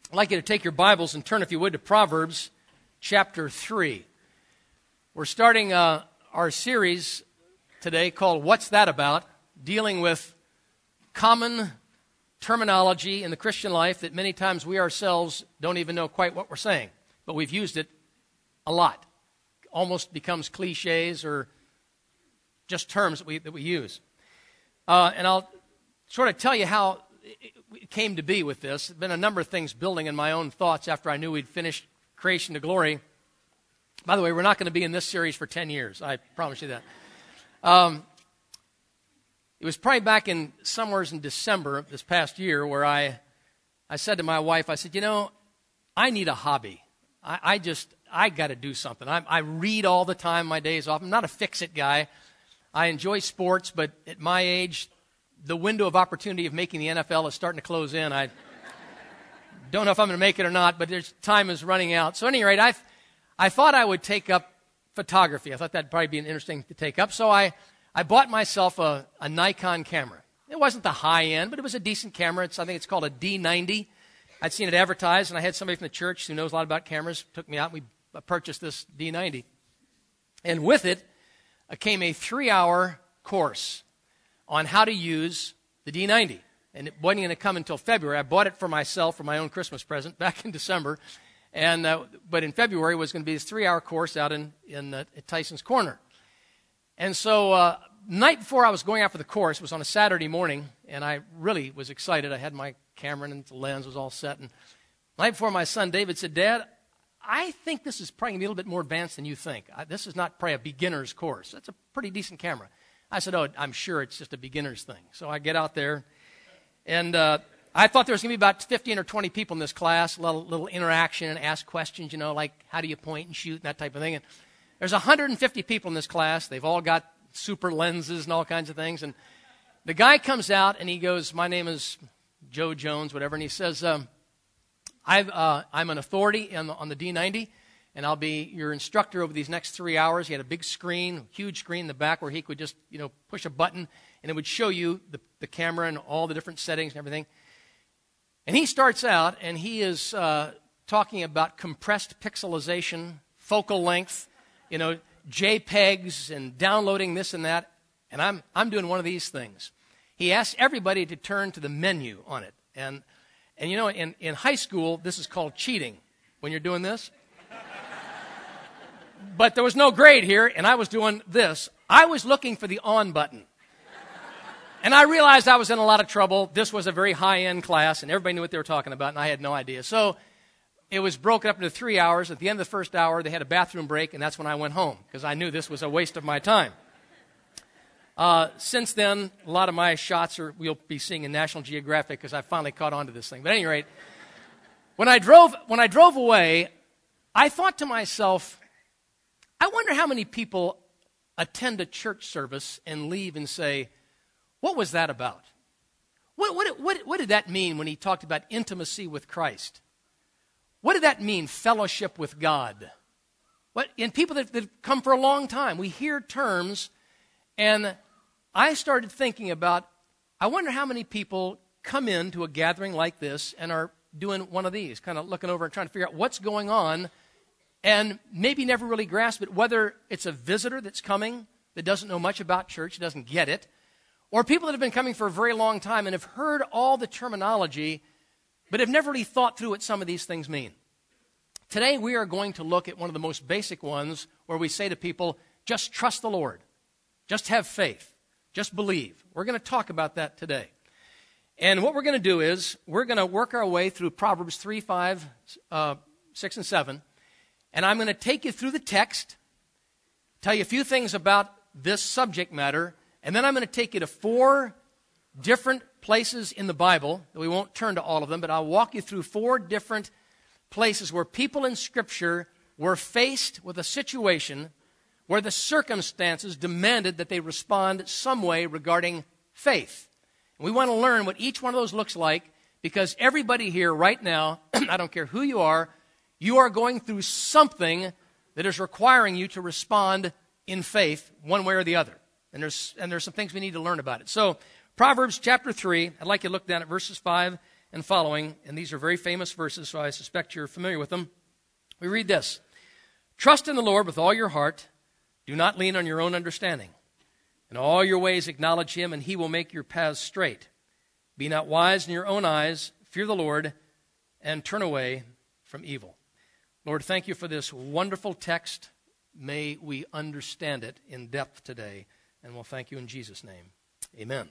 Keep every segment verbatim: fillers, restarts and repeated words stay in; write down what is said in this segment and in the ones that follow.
I'd like you to take your Bibles and turn, if you would, to Proverbs chapter three. We're starting uh, our series today called What's That About?, dealing with common terminology in the Christian life that many times we ourselves don't even know quite what we're saying, but we've used it a lot. Almost becomes cliches or just terms that we, that we use. Uh, and I'll sort of tell you how it came to be with this. There's been a number of things building in my own thoughts after I knew we'd finished Creation to Glory. By the way, we're not going to be in this series for ten years. I promise you that. Um, it was probably back in somewhere in December this past year where I, I said to my wife, I said, you know, I need a hobby. I, I just, I got to do something. I, I read all the time, my days off. I'm not a fix-it guy. I enjoy sports, but at my age, the window of opportunity of making the N F L is starting to close in. I don't know if I'm going to make it or not, but there's, time is running out. So at any rate, I, I thought I would take up photography. I thought that'd probably be an interesting to take up. So I, I bought myself a, a Nikon camera. It wasn't the high end, but it was a decent camera. It's, I think it's called a D ninety. I'd seen it advertised, and I had somebody from the church who knows a lot about cameras took me out. We purchased this D ninety. And with it uh, came a three-hour course on how to use the D ninety. And it wasn't going to come until February. I bought it for myself for my own Christmas present back in December. And uh, but in February was going to be this three-hour course out in, in uh, at Tyson's Corner. And so uh, night before I was going out for the course, it was on a Saturday morning, and I really was excited. I had my camera and the lens was all set. And the night before, my son David said, Dad, I think this is probably going to be a little bit more advanced than you think. I, this is not probably a beginner's course. That's a pretty decent camera. I said, oh, I'm sure it's just a beginner's thing. So I get out there, and uh, I thought there was going to be about fifteen or twenty people in this class, a little, little interaction and ask questions, you know, like how do you point and shoot and that type of thing. And there's one hundred fifty people in this class. They've all got super lenses and all kinds of things. And the guy comes out, and he goes, my name is Joe Jones, whatever, and he says, um, I've, uh, I'm an authority on the, on the D ninety, and I'll be your instructor over these next three hours. He had a big screen, huge screen in the back where he could just, you know, push a button, and it would show you the, the camera and all the different settings and everything. And he starts out, and he is uh, talking about compressed pixelization, focal length, you know, JPEGs, and downloading this and that. And I'm I'm doing one of these things. He asks everybody to turn to the menu on it. And, and you know, in, in high school, this is called cheating when you're doing this. But there was no grade here, and I was doing this. I was looking for the on button. And I realized I was in a lot of trouble. This was a very high-end class, and everybody knew what they were talking about, and I had no idea. So it was broken up into three hours. At the end of the first hour, they had a bathroom break, and that's when I went home, because I knew this was a waste of my time. Uh, since then, a lot of my shots are we'll be seeing in National Geographic, because I finally caught on to this thing. But at any rate, when I drove, when I drove away, I thought to myself, I wonder how many people attend a church service and leave and say, what was that about? What, what, what, what did that mean when he talked about intimacy with Christ? What did that mean, fellowship with God? What, and people that have come for a long time, we hear terms, and I started thinking about, I wonder how many people come into a gathering like this and are doing one of these, kind of looking over and trying to figure out what's going on, and maybe never really grasp it, whether it's a visitor that's coming that doesn't know much about church, doesn't get it, or people that have been coming for a very long time and have heard all the terminology, but have never really thought through what some of these things mean. Today we are going to look at one of the most basic ones where we say to people, just trust the Lord. Just have faith. Just believe. We're going to talk about that today. And what we're going to do is we're going to work our way through Proverbs three, five, uh, six, and seven. And I'm going to take you through the text, tell you a few things about this subject matter, and then I'm going to take you to four different places in the Bible. We won't turn to all of them, but I'll walk you through four different places where people in Scripture were faced with a situation where the circumstances demanded that they respond some way regarding faith. And we want to learn what each one of those looks like, because everybody here right now, I don't care who you are, you are going through something that is requiring you to respond in faith one way or the other. And there's and there's some things we need to learn about it. So Proverbs chapter three, I'd like you to look down at verses five and following, and these are very famous verses, so I suspect you're familiar with them. We read this: "Trust in the Lord with all your heart. Do not lean on your own understanding. In all your ways acknowledge him, and he will make your paths straight. Be not wise in your own eyes. Fear the Lord, and turn away from evil." Lord, thank you for this wonderful text. May we understand it in depth today, and we'll thank you in Jesus' name. Amen.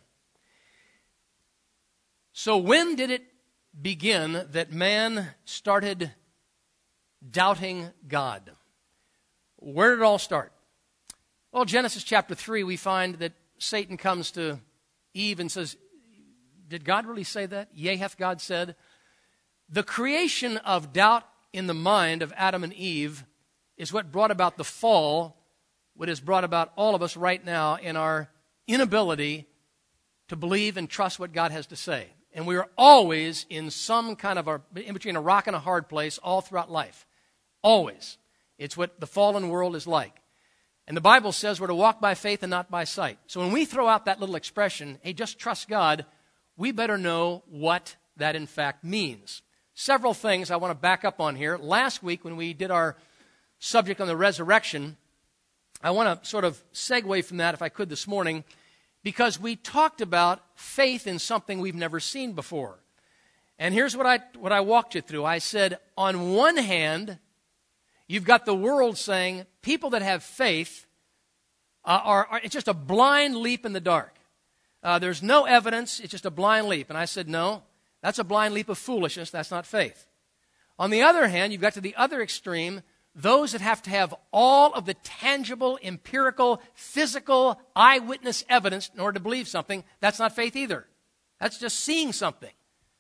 So when did it begin that man started doubting God? Where did it all start? Well, Genesis chapter three, we find that Satan comes to Eve and says, did God really say that? Yea, hath God said. The creation of doubt in the mind of Adam and Eve is what brought about the fall, what has brought about all of us right now in our inability to believe and trust what God has to say. And we are always in some kind of a, in between a rock and a hard place all throughout life. Always. It's what the fallen world is like. And the Bible says we're to walk by faith and not by sight. So when we throw out that little expression, hey, just trust God, we better know what that in fact means. Several things I want to back up on here. Last week when we did our subject on the resurrection, I want to sort of segue from that if I could this morning, because we talked about faith in something we've never seen before. And here's what I what I walked you through. I said, on one hand, you've got the world saying people that have faith uh, are, are it's just a blind leap in the dark. Uh, there's no evidence. It's just a blind leap. And I said, no, that's a blind leap of foolishness. That's not faith. On the other hand, you've got to the other extreme, those that have to have all of the tangible, empirical, physical, eyewitness evidence in order to believe something. That's not faith either. That's just seeing something.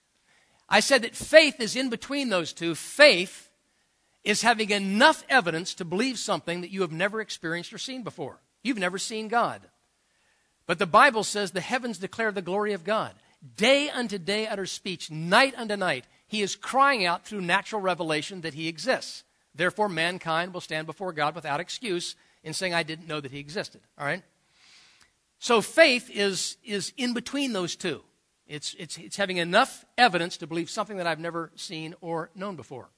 I said that faith is in between those two. Faith is having enough evidence to believe something that you have never experienced or seen before. You've never seen God. But the Bible says the heavens declare the glory of God. Day unto day utters speech, night unto night. He is crying out through natural revelation that he exists. Therefore, mankind will stand before God without excuse in saying, I didn't know that he existed. All right? So faith is, is in between those two. It's, it's, it's having enough evidence to believe something that I've never seen or known before.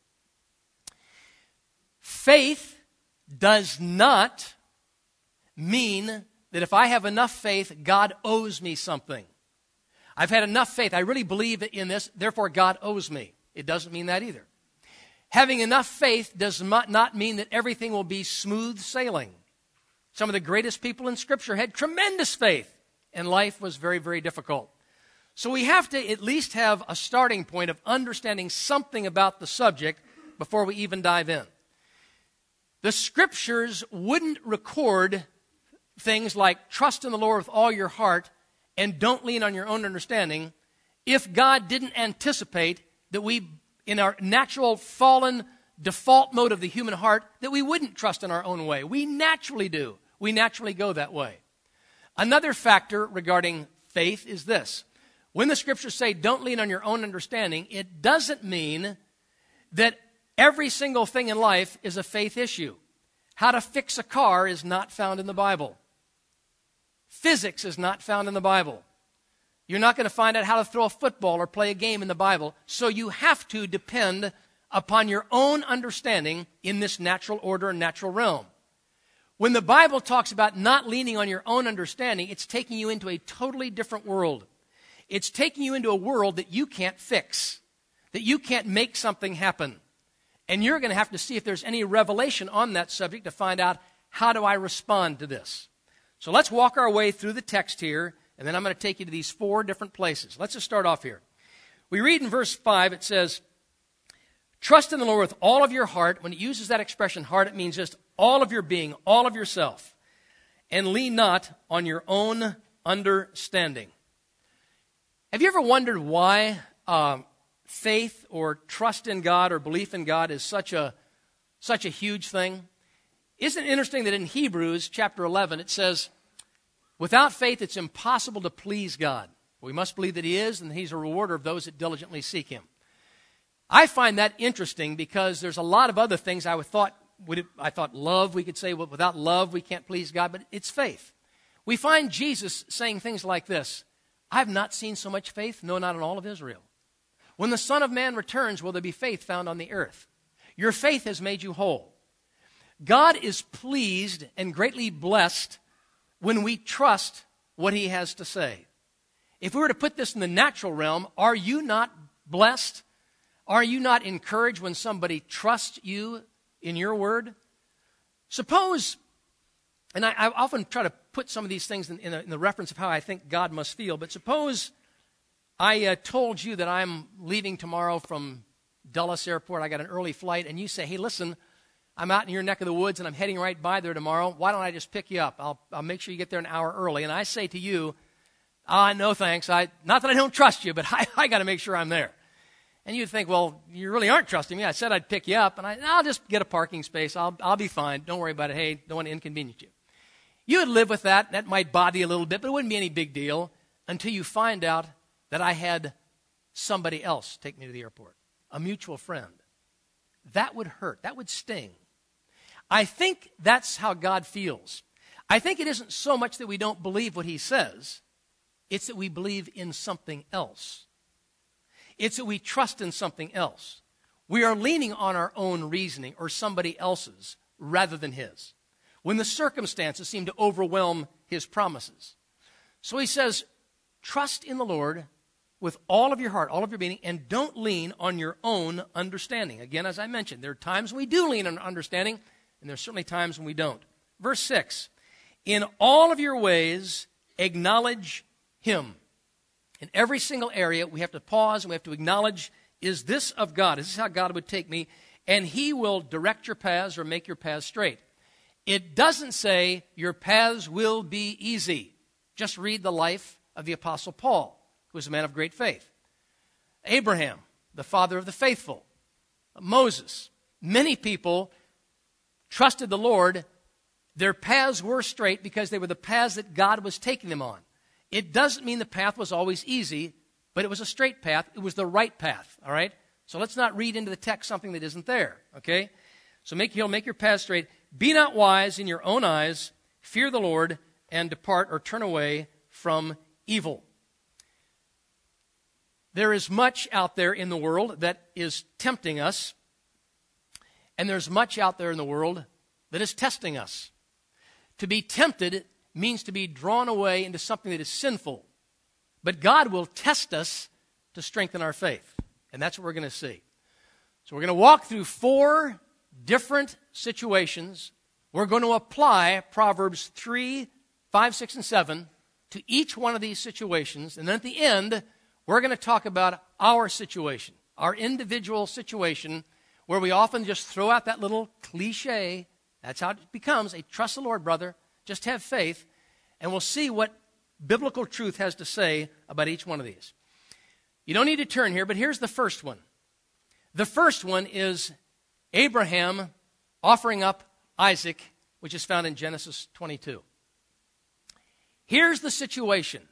Faith does not mean that if I have enough faith, God owes me something. I've had enough faith. I really believe in this, therefore God owes me. It doesn't mean that either. Having enough faith does not mean that everything will be smooth sailing. Some of the greatest people in Scripture had tremendous faith, and life was very, very difficult. So we have to at least have a starting point of understanding something about the subject before we even dive in. The Scriptures wouldn't record things like trust in the Lord with all your heart and don't lean on your own understanding if God didn't anticipate that we, in our natural fallen default mode of the human heart, that we wouldn't trust in our own way. We naturally do. We naturally go that way. Another factor regarding faith is this. When the Scriptures say don't lean on your own understanding, it doesn't mean that every single thing in life is a faith issue. How to fix a car is not found in the Bible. Physics is not found in the Bible. You're not going to find out how to throw a football or play a game in the Bible. So you have to depend upon your own understanding in this natural order and natural realm. When the Bible talks about not leaning on your own understanding, it's taking you into a totally different world. It's taking you into a world that you can't fix, that you can't make something happen. And you're going to have to see if there's any revelation on that subject to find out, how do I respond to this? So let's walk our way through the text here, and then I'm going to take you to these four different places. Let's just start off here. We read in verse five, it says, trust in the Lord with all of your heart. When it uses that expression, heart, it means just all of your being, all of yourself. And lean not on your own understanding. Have you ever wondered why um, faith or trust in God or belief in God is such a, such a huge thing? Isn't it interesting that in Hebrews chapter eleven it says, without faith it's impossible to please God. We must believe that he is and that he's a rewarder of those that diligently seek him. I find that interesting because there's a lot of other things I would thought, would it, I thought love, we could say, well, without love we can't please God, but it's faith. We find Jesus saying things like this, I have not seen so much faith, no, not in all of Israel. When the Son of Man returns, will there be faith found on the earth? Your faith has made you whole. God is pleased and greatly blessed when we trust what he has to say. If we were to put this in the natural realm, are you not blessed? Are you not encouraged when somebody trusts you in your word? Suppose, and I, I often try to put some of these things in, in, a, in the reference of how I think God must feel, but suppose I uh, told you that I'm leaving tomorrow from Dulles Airport. I got an early flight, and you say, hey, listen, I'm out in your neck of the woods, and I'm heading right by there tomorrow. Why don't I just pick you up? I'll, I'll make sure you get there an hour early. And I say to you, ah, no thanks. I, not that I don't trust you, but I, I got to make sure I'm there. And you'd think, well, you really aren't trusting me. I said I'd pick you up, and I, I'll just get a parking space. I'll, I'll be fine. Don't worry about it. Hey, don't want to inconvenience you. You would live with that. That might bother you a little bit, but it wouldn't be any big deal until you find out that I had somebody else take me to the airport, a mutual friend. That would hurt. That would sting. I think that's how God feels. I think it isn't so much that we don't believe what he says. It's that we believe in something else. It's that we trust in something else. We are leaning on our own reasoning or somebody else's rather than his, when the circumstances seem to overwhelm his promises. So he says, trust in the Lord with all of your heart, all of your being, and don't lean on your own understanding. Again, as I mentioned, there are times when we do lean on understanding, and there are certainly times when we don't. Verse six, in all of your ways, acknowledge him. In every single area, we have to pause and we have to acknowledge, is this of God? Is this how God would take me? And he will direct your paths or make your paths straight. It doesn't say your paths will be easy. Just read the life of the Apostle Paul, who was a man of great faith. Abraham, the father of the faithful. Moses. Many people trusted the Lord. Their paths were straight because they were the paths that God was taking them on. It doesn't mean the path was always easy, but it was a straight path. It was the right path, all right? So let's not read into the text something that isn't there, okay? So make, he'll make your path straight. Be not wise in your own eyes. Fear the Lord and depart or turn away from evil. There is much out there in the world that is tempting us, and there's much out there in the world that is testing us. To be tempted means to be drawn away into something that is sinful. But God will test us to strengthen our faith. And that's what we're going to see. So we're going to walk through four different situations. We're going to apply Proverbs three, five, six, and seven to each one of these situations. And then at the end, we're going to talk about our situation, our individual situation, where we often just throw out that little cliche. That's how it becomes a trust the Lord, brother. Just have faith, and we'll see what biblical truth has to say about each one of these. You don't need to turn here, but here's the first one. The first one is Abraham offering up Isaac, which is found in Genesis twenty-two. Here's the situation.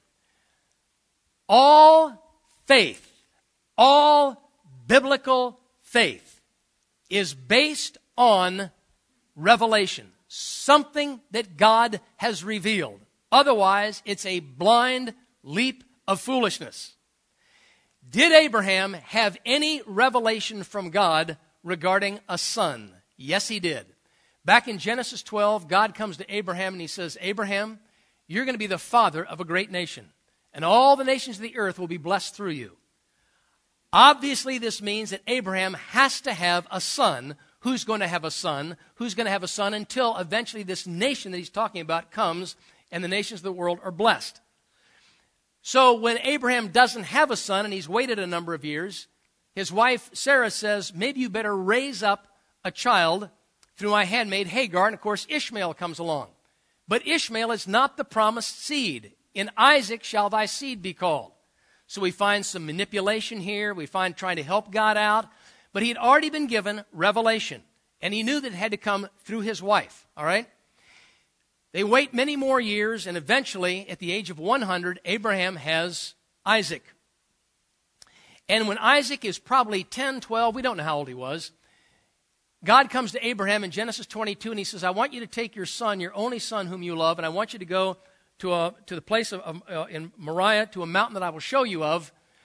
All faith, all biblical faith is based on revelation. Something that God has revealed. Otherwise, it's a blind leap of foolishness. Did Abraham have any revelation from God regarding a son? Yes, he did. Back in Genesis twelve, God comes to Abraham and he says, Abraham, you're going to be the father of a great nation, and all the nations of the earth will be blessed through you. Obviously, this means that Abraham has to have a son. Who's going to have a son? Who's going to have a son until eventually this nation that he's talking about comes and the nations of the world are blessed. So when Abraham doesn't have a son and he's waited a number of years, his wife Sarah says, maybe you better raise up a child through my handmaid Hagar. And of course Ishmael comes along. But Ishmael is not the promised seed. In Isaac shall thy seed be called. So we find some manipulation here. We find trying to help God out. But he had already been given revelation, and he knew that it had to come through his wife, all right? They wait many more years, and eventually, at the age of one hundred, Abraham has Isaac. And when Isaac is probably ten, twelve, we don't know how old he was, God comes to Abraham in Genesis twenty-two, and he says, I want you to take your son, your only son whom you love, and I want you to go to a, to the place of, of uh, in Moriah, to a mountain that I will show you of,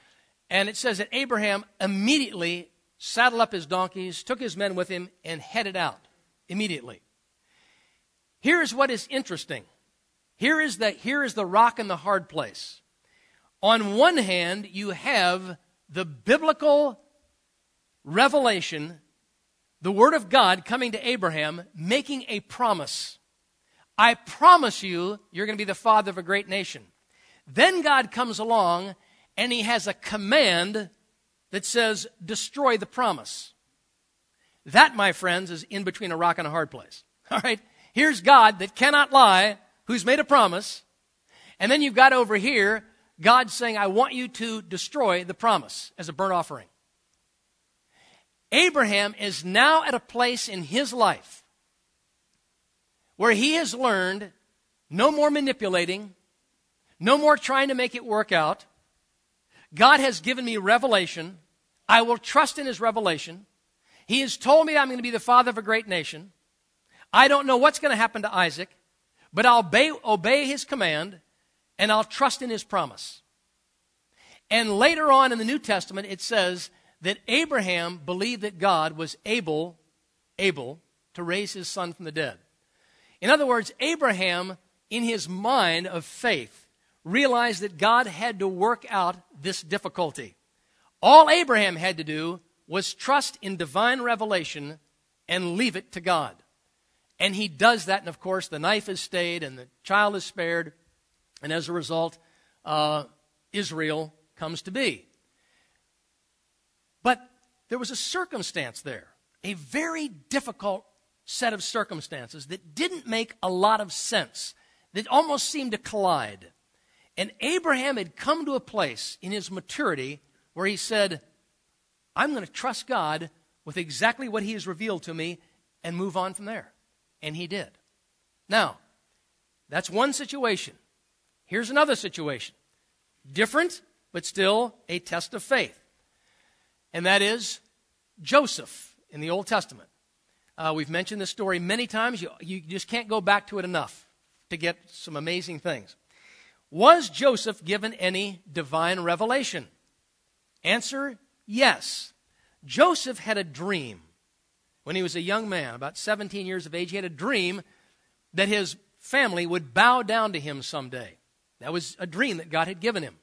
And it says that Abraham immediately saddled up his donkeys, took his men with him, and headed out immediately. Here's what is interesting. Here is the, here is the rock and the hard place. On one hand, you have the biblical revelation, the Word of God coming to Abraham, making a promise. I promise you, you're going to be the father of a great nation. Then God comes along, and he has a command that says, destroy the promise. That, my friends, is in between a rock and a hard place. All right? Here's God that cannot lie, who's made a promise. And then you've got over here, God saying, I want you to destroy the promise as a burnt offering. Abraham is now at a place in his life where he has learned no more manipulating, no more trying to make it work out. God has given me revelation. I will trust in his revelation. He has told me I'm going to be the father of a great nation. I don't know what's going to happen to Isaac, but I'll obey, obey his command, and I'll trust in his promise. And later on in the New Testament, it says that Abraham believed that God was able, able to raise his son from the dead. In other words, Abraham, in his mind of faith, realized that God had to work out this difficulty. All Abraham had to do was trust in divine revelation and leave it to God. And he does that, and of course, the knife is stayed, and the child is spared, and as a result, uh, Israel comes to be. But there was a circumstance there, a very difficult set of circumstances that didn't make a lot of sense, that almost seemed to collide. And Abraham had come to a place in his maturity where he said, I'm going to trust God with exactly what he has revealed to me and move on from there. And he did. Now, that's one situation. Here's another situation. Different, but still a test of faith. And that is Joseph in the Old Testament. Uh, we've mentioned this story many times. You, you just can't go back to it enough to get some amazing things. Was Joseph given any divine revelation? Answer, yes. Joseph had a dream when he was a young man, about seventeen years of age. He had a dream that his family would bow down to him someday. That was a dream that God had given him.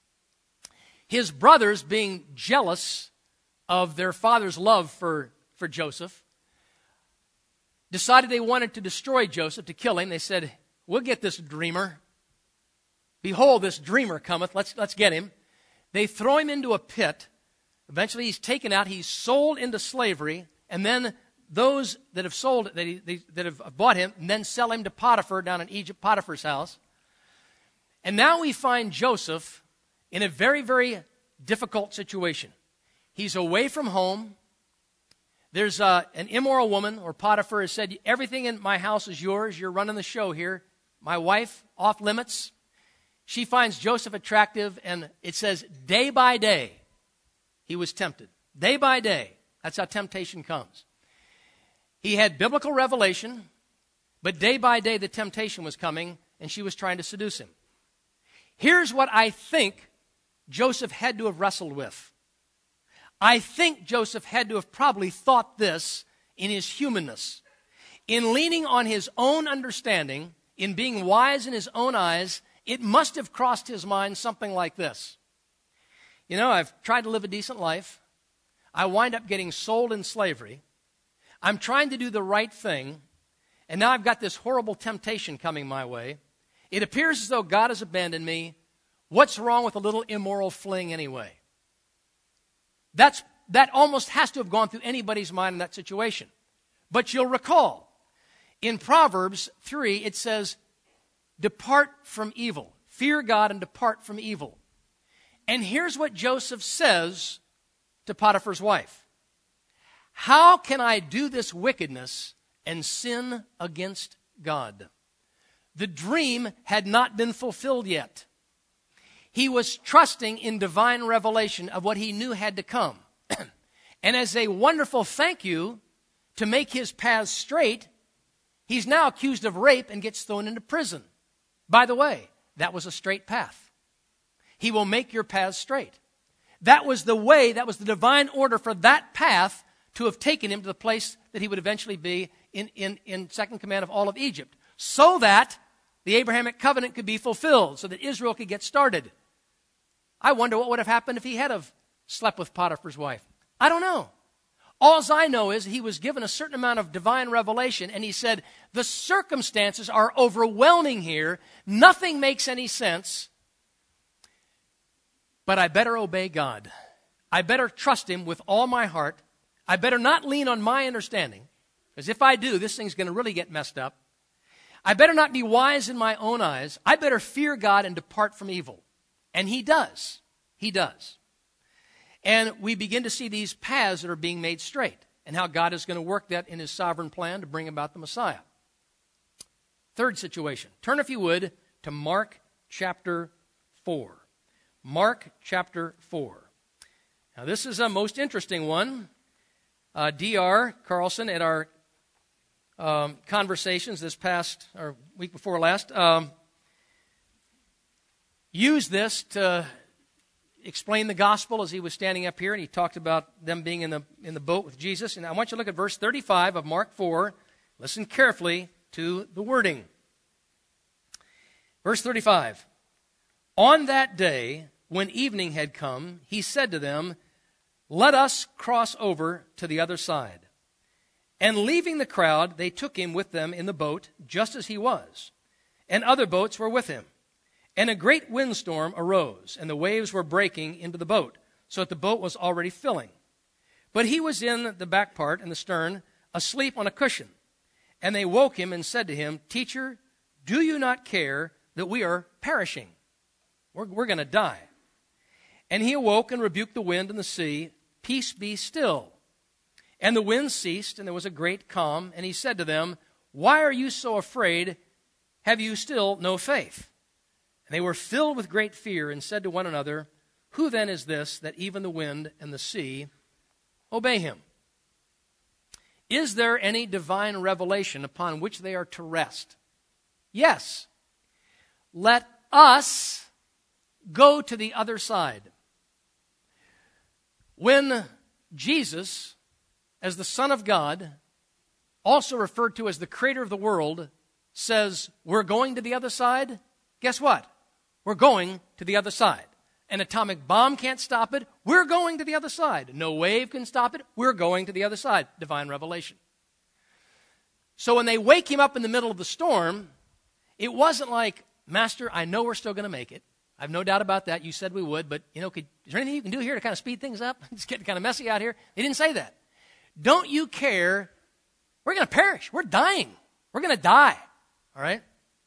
His brothers, being jealous of their father's love for, for Joseph, decided they wanted to destroy Joseph, to kill him. They said, we'll get this dreamer. Behold, this dreamer cometh. Let's, let's get him. They throw him into a pit. Eventually he's taken out. He's sold into slavery. And then those that have sold, that, he, they, that have bought him, and then sell him to Potiphar down in Egypt, Potiphar's house. And now we find Joseph in a very, very difficult situation. He's away from home. There's uh, an immoral woman, or Potiphar has said, everything in my house is yours. You're running the show here. My wife, off limits. She finds Joseph attractive, and it says, day by day, he was tempted. Day by day. That's how temptation comes. He had biblical revelation, but day by day the temptation was coming, and she was trying to seduce him. Here's what I think Joseph had to have wrestled with. I think Joseph had to have probably thought this in his humanness. In leaning on his own understanding, in being wise in his own eyes, it must have crossed his mind something like this. You know, I've tried to live a decent life. I wind up getting sold in slavery. I'm trying to do the right thing, and now I've got this horrible temptation coming my way. It appears as though God has abandoned me. What's wrong with a little immoral fling anyway? That's, that almost has to have gone through anybody's mind in that situation. But you'll recall, in Proverbs three, it says, depart from evil. Fear God and depart from evil. And here's what Joseph says to Potiphar's wife. How can I do this wickedness and sin against God? The dream had not been fulfilled yet. He was trusting in divine revelation of what he knew had to come. And as a wonderful thank you to make his paths straight, he's now accused of rape and gets thrown into prison. By the way, that was a straight path. He will make your paths straight. That was the way, that was the divine order for that path to have taken him to the place that he would eventually be in, in, in second command of all of Egypt, so that the Abrahamic covenant could be fulfilled, so that Israel could get started. I wonder what would have happened if he had have slept with Potiphar's wife. I don't know. All I know is he was given a certain amount of divine revelation, and he said, the circumstances are overwhelming here. Nothing makes any sense, but I better obey God. I better trust him with all my heart. I better not lean on my understanding, because if I do, this thing's going to really get messed up. I better not be wise in my own eyes. I better fear God and depart from evil. And he does. He does. And we begin to see these paths that are being made straight, and how God is going to work that in his sovereign plan to bring about the Messiah. Third situation. Turn, if you would, to Mark chapter four. Mark chapter four. Now, this is a most interesting one. Uh, D R Carlson, at our um, conversations this past, or week before last, um, used this to explain the gospel as he was standing up here, and he talked about them being in the in the boat with Jesus. And I want you to look at verse thirty-five of Mark four. Listen carefully to the wording. Verse thirty-five. On that day, when evening had come, he said to them, let us cross over to the other side. And leaving the crowd, they took him with them in the boat, just as he was. And other boats were with him. And a great windstorm arose, and the waves were breaking into the boat, so that the boat was already filling. But he was in the back part, in the stern, asleep on a cushion. And they woke him and said to him, Teacher, do you not care that we are perishing? We're, we're going to die. And he awoke and rebuked the wind and the sea, Peace, be still. And the wind ceased, and there was a great calm. And he said to them, Why are you so afraid? Have you still no faith? And they were filled with great fear and said to one another, Who then is this that even the wind and the sea obey him? Is there any divine revelation upon which they are to rest? Yes. Let us go to the other side. When Jesus, as the Son of God, also referred to as the creator of the world, says, we're going to the other side, guess what? We're going to the other side. An atomic bomb can't stop it. We're going to the other side. No wave can stop it. We're going to the other side. Divine revelation. So when they wake him up in the middle of the storm, it wasn't like, Master, I know we're still going to make it. I have no doubt about that. You said we would, but, you know, could, is there anything you can do here to kind of speed things up? It's getting kind of messy out here. They didn't say that. Don't you care? We're going to perish. We're dying. We're going to die. All right?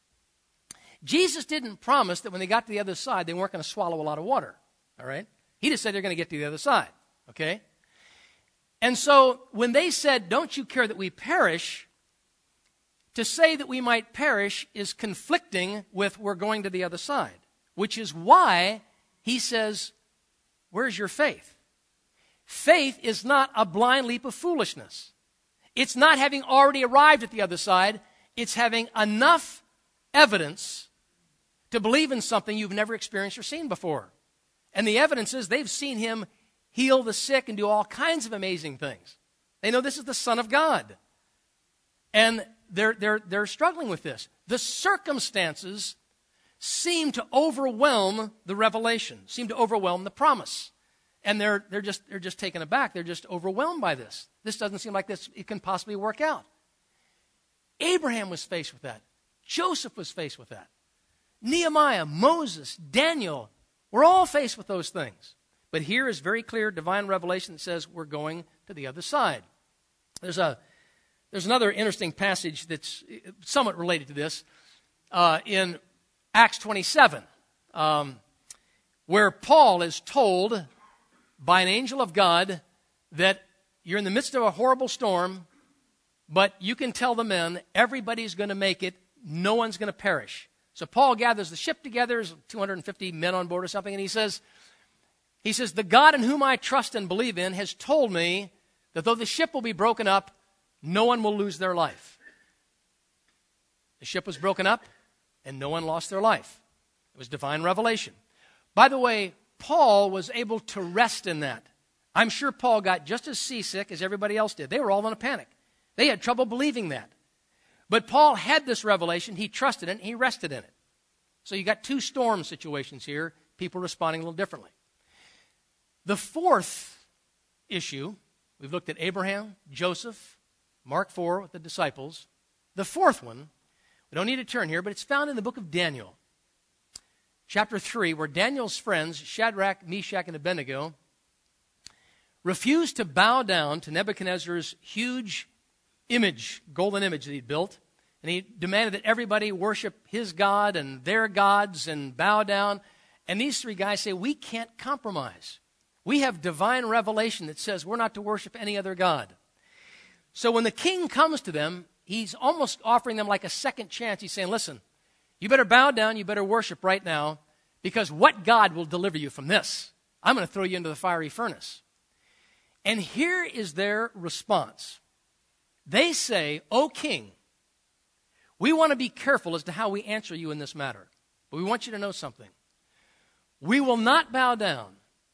Jesus didn't promise that when they got to the other side, they weren't going to swallow a lot of water. All right? He just said they're going to get to the other side. Okay? And so when they said, don't you care that we perish, to say that we might perish is conflicting with we're going to the other side. Which is why he says, where's your faith? Faith is not a blind leap of foolishness. It's not having already arrived at the other side. It's having enough evidence to believe in something you've never experienced or seen before. And the evidence is they've seen him heal the sick and do all kinds of amazing things. They know this is the Son of God. And they're, they're, they're struggling with this. The circumstances seem to overwhelm the revelation, seem to overwhelm the promise. And they're, they're, just, they're just taken aback. They're just overwhelmed by this. This doesn't seem like this it can possibly work out. Abraham was faced with that. Joseph was faced with that. Nehemiah, Moses, Daniel, we're all faced with those things. But here is very clear divine revelation that says we're going to the other side. There's a there's another interesting passage that's somewhat related to this uh, in Acts twenty-seven, um, where Paul is told by an angel of God that you're in the midst of a horrible storm, but you can tell the men everybody's going to make it, no one's going to perish. So Paul gathers the ship together, there's two hundred fifty men on board or something, and he says, he says, the God in whom I trust and believe in has told me that though the ship will be broken up, no one will lose their life. The ship was broken up, and no one lost their life. It was divine revelation. By the way, Paul was able to rest in that. I'm sure Paul got just as seasick as everybody else did. They were all in a panic. They had trouble believing that. But Paul had this revelation. He trusted it, and he rested in it. So you got two storm situations here, people responding a little differently. The fourth issue, we've looked at Abraham, Joseph, Mark four with the disciples. The fourth one, we don't need to turn here, but it's found in the book of Daniel, chapter three, where Daniel's friends, Shadrach, Meshach, and Abednego, refused to bow down to Nebuchadnezzar's huge image, golden image that he'd built. And he demanded that everybody worship his God and their gods and bow down. And these three guys say, we can't compromise. We have divine revelation that says we're not to worship any other God. So when the king comes to them, he's almost offering them like a second chance. He's saying, listen, you better bow down, you better worship right now, because what God will deliver you from this? I'm going to throw you into the fiery furnace. And here is their response. They say, O king, we want to be careful as to how we answer you in this matter. But we want you to know something. We will not bow down.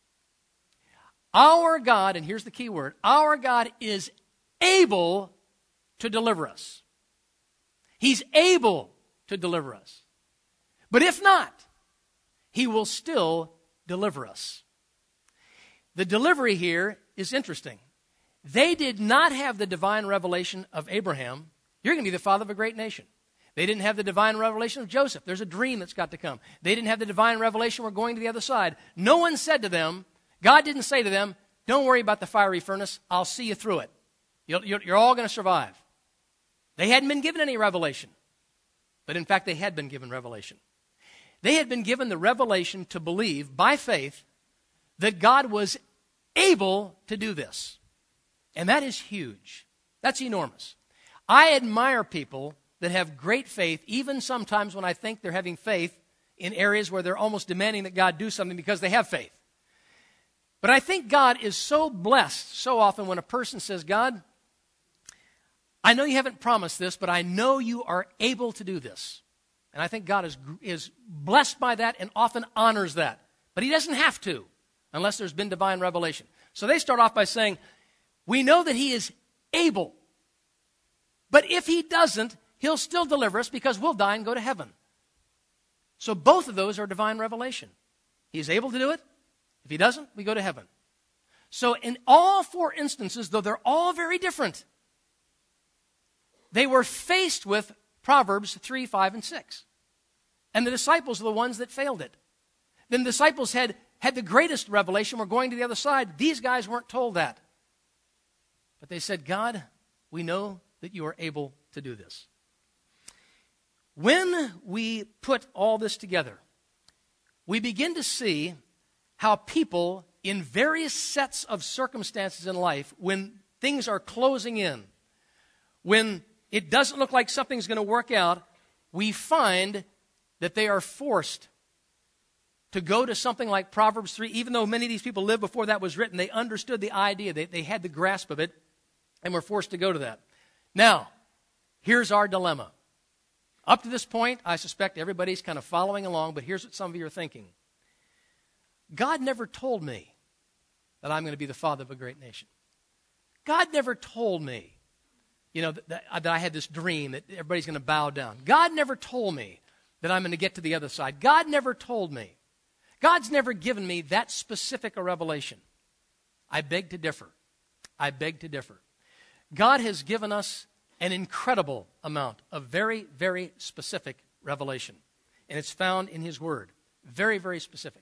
Our God, and here's the key word, our God is able to deliver us. He's able to deliver us. But if not, he will still deliver us. The delivery here is interesting. They did not have the divine revelation of Abraham. You're going to be the father of a great nation. They didn't have the divine revelation of Joseph. There's a dream that's got to come. They didn't have the divine revelation, we're going to the other side. No one said to them, God didn't say to them, don't worry about the fiery furnace. I'll see you through it. You're, you're, you're all going to survive. They hadn't been given any revelation. But in fact, they had been given revelation. They had been given the revelation to believe by faith that God was able to do this. And that is huge. That's enormous. I admire people that have great faith, even sometimes when I think they're having faith in areas where they're almost demanding that God do something because they have faith. But I think God is so blessed so often when a person says, God, I know you haven't promised this, but I know you are able to do this. And I think God is, is blessed by that and often honors that. But he doesn't have to unless there's been divine revelation. So they start off by saying, we know that he is able. But if he doesn't, he'll still deliver us because we'll die and go to heaven. So both of those are divine revelation. He's able to do it. If he doesn't, we go to heaven. So in all four instances, though they're all very different, they were faced with Proverbs three, five, and six. And the disciples are the ones that failed it. Then the disciples had, had the greatest revelation. We're going to the other side. These guys weren't told that. But they said, God, we know that you are able to do this. When we put all this together, we begin to see how people in various sets of circumstances in life, when things are closing in, when it doesn't look like something's going to work out, we find that they are forced to go to something like Proverbs three. Even though many of these people lived before that was written, they understood the idea. They, they had the grasp of it, and were forced to go to that. Now, here's our dilemma. Up to this point, I suspect everybody's kind of following along, but here's what some of you are thinking. God never told me that I'm going to be the father of a great nation. God never told me, you know, that, that I had this dream that everybody's going to bow down. God never told me that I'm going to get to the other side. God never told me. God's never given me that specific a revelation. I beg to differ. I beg to differ. God has given us an incredible amount of very, very specific revelation. And it's found in his word. Very, very specific.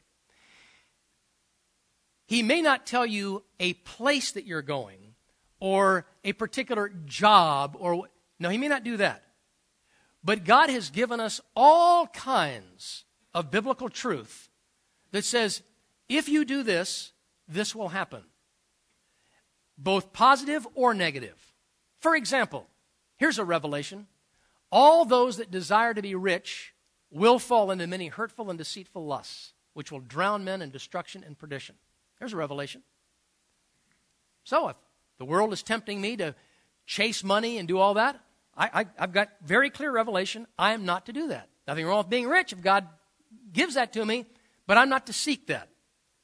He may not tell you a place that you're going or a particular job or no, he may not do that. But God has given us all kinds of biblical truth that says, if you do this, this will happen. Both positive or negative. For example, here's a revelation. All those that desire to be rich will fall into many hurtful and deceitful lusts, which will drown men in destruction and perdition. There's a revelation. So if the world is tempting me to chase money and do all that, I, I, I've got very clear revelation. I am not to do that. Nothing wrong with being rich if God gives that to me, but I'm not to seek that.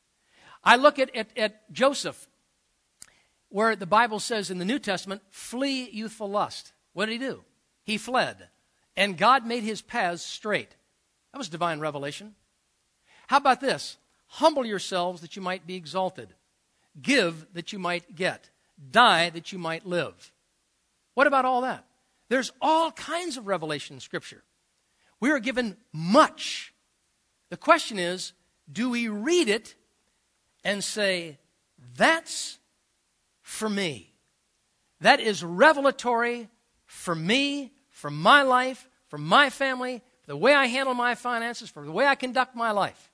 I look at, at, at Joseph, where the Bible says in the New Testament, flee youthful lust. What did he do? He fled, and God made his paths straight. That was divine revelation. How about this? Humble yourselves that you might be exalted. Give that you might get. Die that you might live. What about all that? There's all kinds of revelation in Scripture. We are given much. The question is, do we read it and say, that's for me? That is revelatory for me, for my life, for my family, for the way I handle my finances, for the way I conduct my life.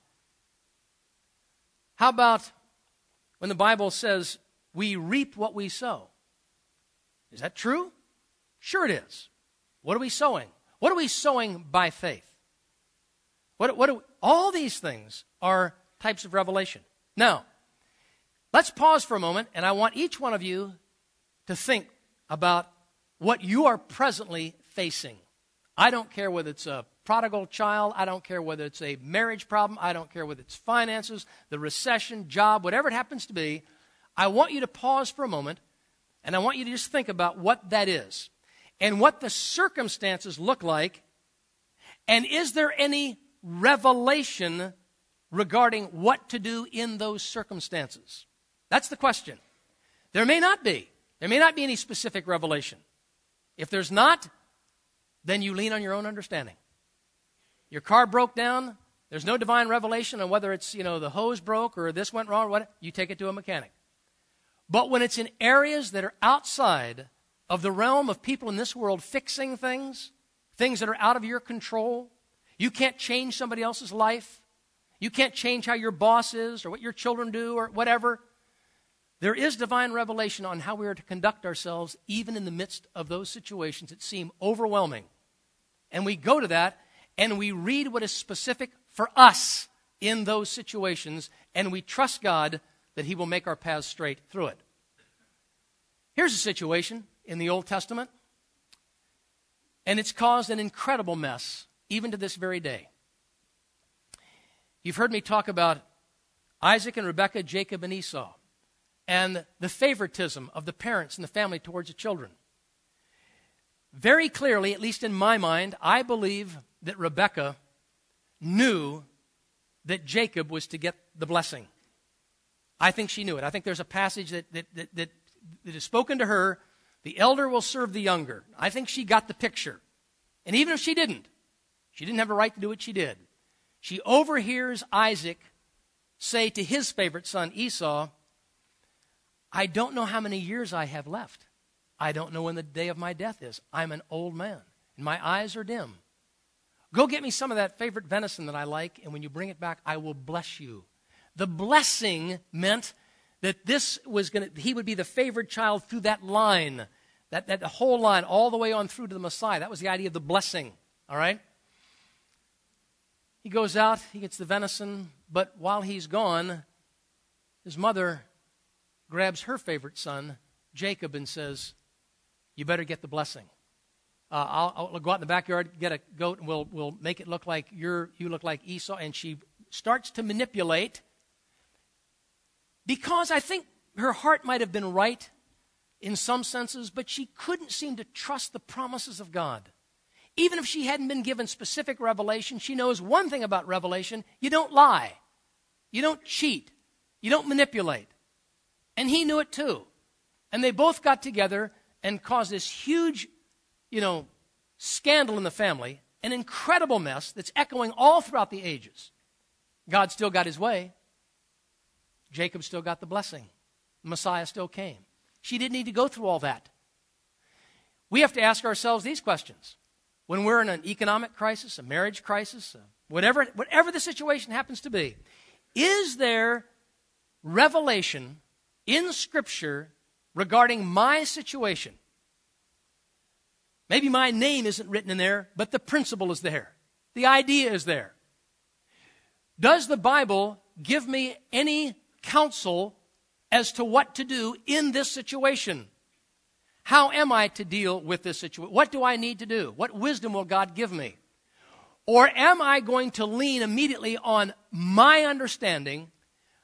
How about when the Bible says we reap what we sow? Is that true? Sure it is. What are we sowing? What are we sowing by faith? What, what are we, all these things are types of revelation. Now, let's pause for a moment, and I want each one of you to think about what you are presently facing. I don't care whether it's a prodigal child. I don't care whether it's a marriage problem. I don't care whether it's finances, the recession, job, whatever it happens to be. I want you to pause for a moment, and I want you to just think about what that is and what the circumstances look like, and is there any revelation regarding what to do in those circumstances? That's the question. There may not be. There may not be any specific revelation. If there's not, then you lean on your own understanding. Your car broke down. There's no divine revelation on whether it's, you know, the hose broke or this went wrong or what. You take it to a mechanic. But when it's in areas that are outside of the realm of people in this world fixing things, things that are out of your control, you can't change somebody else's life. You can't change how your boss is or what your children do or whatever. There is divine revelation on how we are to conduct ourselves even in the midst of those situations that seem overwhelming. And we go to that and we read what is specific for us in those situations, and we trust God that He will make our paths straight through it. Here's a situation in the Old Testament, and it's caused an incredible mess even to this very day. You've heard me talk about Isaac and Rebekah, Jacob and Esau, and the favoritism of the parents and the family towards the children. Very clearly, at least in my mind, I believe that Rebekah knew that Jacob was to get the blessing. I think she knew it. I think there's a passage that, that, that, that, that is spoken to her, the elder will serve the younger. I think she got the picture. And even if she didn't, she didn't have a right to do what she did. She overhears Isaac say to his favorite son, Esau, I don't know how many years I have left. I don't know when the day of my death is. I'm an old man, and my eyes are dim. Go get me some of that favorite venison that I like, and when you bring it back, I will bless you. The blessing meant that this was going to, he would be the favored child through that line, that, that whole line, all the way on through to the Messiah. That was the idea of the blessing, all right? He goes out, he gets the venison, but while he's gone, his mother grabs her favorite son, Jacob, and says, you better get the blessing. Uh, I'll, I'll go out in the backyard, get a goat, and we'll, we'll make it look like you're, you look like Esau. And she starts to manipulate because I think her heart might have been right in some senses, but she couldn't seem to trust the promises of God. Even if she hadn't been given specific revelation, she knows one thing about revelation: you don't lie, you don't cheat, you don't manipulate. And he knew it too. And they both got together and caused this huge, you know, scandal in the family, an incredible mess that's echoing all throughout the ages. God still got his way. Jacob still got the blessing. The Messiah still came. She didn't need to go through all that. We have to ask ourselves these questions. When we're in an economic crisis, a marriage crisis, whatever, whatever the situation happens to be, is there revelation in Scripture regarding my situation? Maybe my name isn't written in there, but the principle is there. The idea is there. Does the Bible give me any counsel as to what to do in this situation? How am I to deal with this situation? What do I need to do? What wisdom will God give me? Or am I going to lean immediately on my understanding,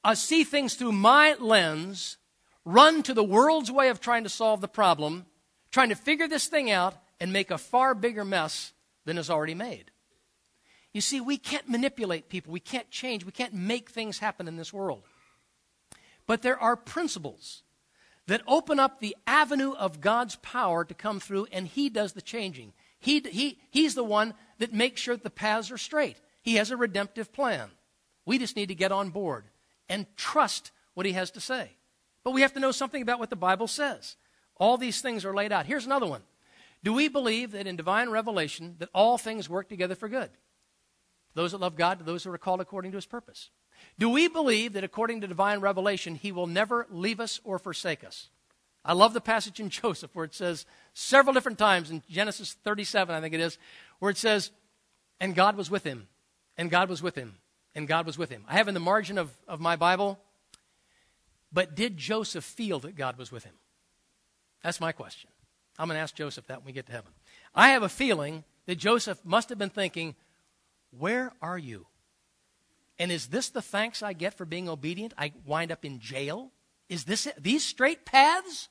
uh, see things through my lens, run to the world's way of trying to solve the problem, trying to figure this thing out, and make a far bigger mess than is already made. You see, we can't manipulate people. We can't change. We can't make things happen in this world. But there are principles that open up the avenue of God's power to come through, and He does the changing. He, he, he's the one that makes sure that the paths are straight. He has a redemptive plan. We just need to get on board and trust what He has to say. But we have to know something about what the Bible says. All these things are laid out. Here's another one. Do we believe that in divine revelation that all things work together for good? Those that love God, to those who are called according to His purpose. Do we believe that according to divine revelation, He will never leave us or forsake us? I love the passage in Joseph where it says several different times in Genesis thirty-seven, I think it is, where it says, and God was with him, and God was with him, and God was with him. I have in the margin of, of my Bible, but did Joseph feel that God was with him? That's my question. I'm going to ask Joseph that when we get to heaven. I have a feeling that Joseph must have been thinking, where are you? And is this the thanks I get for being obedient? I wind up in jail? Is this it? These straight paths?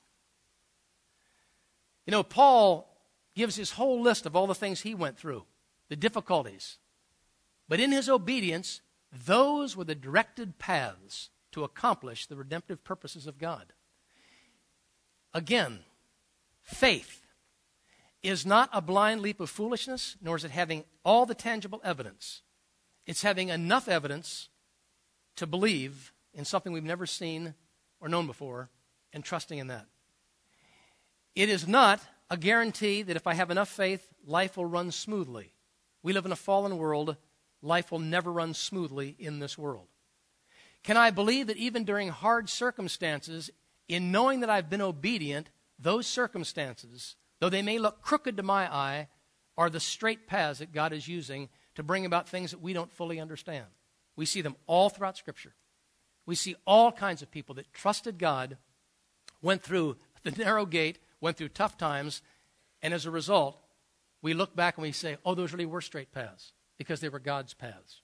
You know, Paul gives his whole list of all the things he went through, the difficulties. But in his obedience, those were the directed paths to accomplish the redemptive purposes of God. Again, faith is not a blind leap of foolishness, nor is it having all the tangible evidence. It's having enough evidence to believe in something we've never seen or known before and trusting in that. It is not a guarantee that if I have enough faith, life will run smoothly. We live in a fallen world. Life will never run smoothly in this world. Can I believe that even during hard circumstances, in knowing that I've been obedient, those circumstances, though they may look crooked to my eye, are the straight paths that God is using to bring about things that we don't fully understand? We see them all throughout Scripture. We see all kinds of people that trusted God, went through the narrow gate, went through tough times, and as a result, we look back and we say, oh, those really were straight paths because they were God's paths.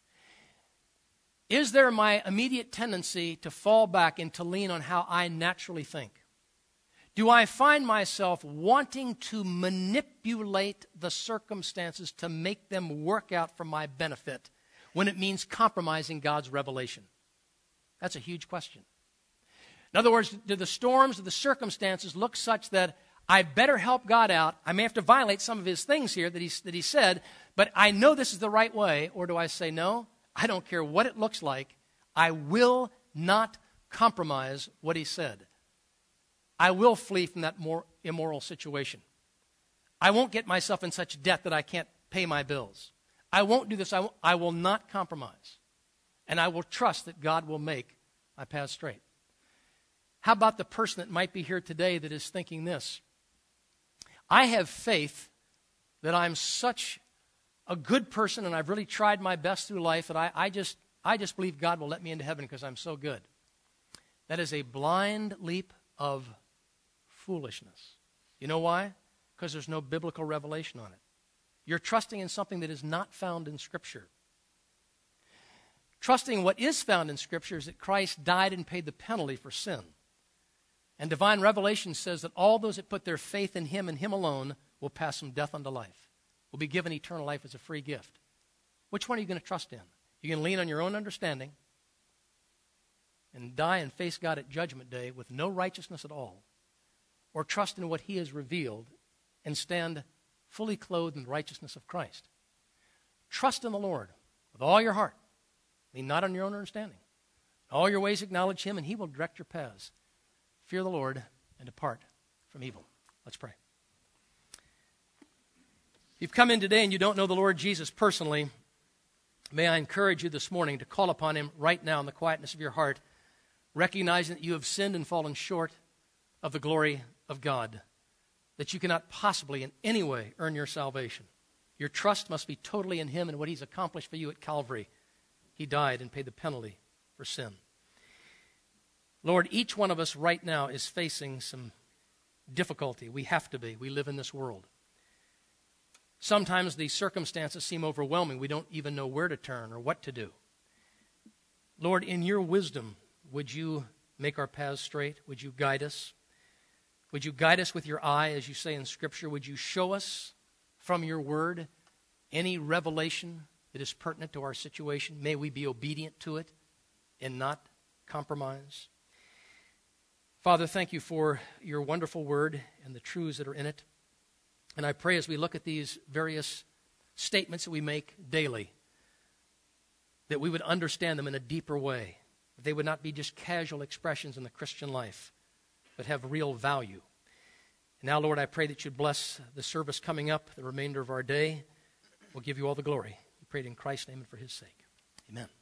Is there my immediate tendency to fall back and to lean on how I naturally think? Do I find myself wanting to manipulate the circumstances to make them work out for my benefit when it means compromising God's revelation? That's a huge question. In other words, do the storms of the circumstances look such that I better help God out? I may have to violate some of His things here that he, that he said, but I know this is the right way. Or do I say, no, I don't care what it looks like. I will not compromise what He said. I will flee from that more immoral situation. I won't get myself in such debt that I can't pay my bills. I won't do this. I, won't, I will not compromise. And I will trust that God will make my path straight. How about the person that might be here today that is thinking this? I have faith that I'm such a good person and I've really tried my best through life that I, I just I just believe God will let me into heaven because I'm so good. That is a blind leap of foolishness. You know why? Because there's no biblical revelation on it. You're trusting in something that is not found in Scripture. Trusting what is found in Scripture is that Christ died and paid the penalty for sin. And divine revelation says that all those that put their faith in Him and Him alone will pass from death unto life, will be given eternal life as a free gift. Which one are you going to trust in? You're going to lean on your own understanding and die and face God at Judgment Day with no righteousness at all, or trust in what He has revealed and stand fully clothed in the righteousness of Christ? Trust in the Lord with all your heart. Lean not on your own understanding. In all your ways acknowledge Him, and He will direct your paths. Fear the Lord and depart from evil. Let's pray. If you've come in today and you don't know the Lord Jesus personally, may I encourage you this morning to call upon Him right now in the quietness of your heart, recognizing that you have sinned and fallen short of the glory of God, that you cannot possibly in any way earn your salvation. Your trust must be totally in Him and what He's accomplished for you at Calvary. He died and paid the penalty for sin. Lord, each one of us right now is facing some difficulty. We have to be. We live in this world. Sometimes the circumstances seem overwhelming. We don't even know where to turn or what to do. Lord, in your wisdom, would you make our paths straight? Would you guide us? Would you guide us with your eye, as you say in Scripture? Would you show us from your word any revelation that is pertinent to our situation? May we be obedient to it and not compromise. Father, thank you for your wonderful word and the truths that are in it. And I pray as we look at these various statements that we make daily, that we would understand them in a deeper way. That they would not be just casual expressions in the Christian life, but have real value. And now, Lord, I pray that you'd bless the service coming up, the remainder of our day. We'll give you all the glory. We pray it in Christ's name and for his sake. Amen.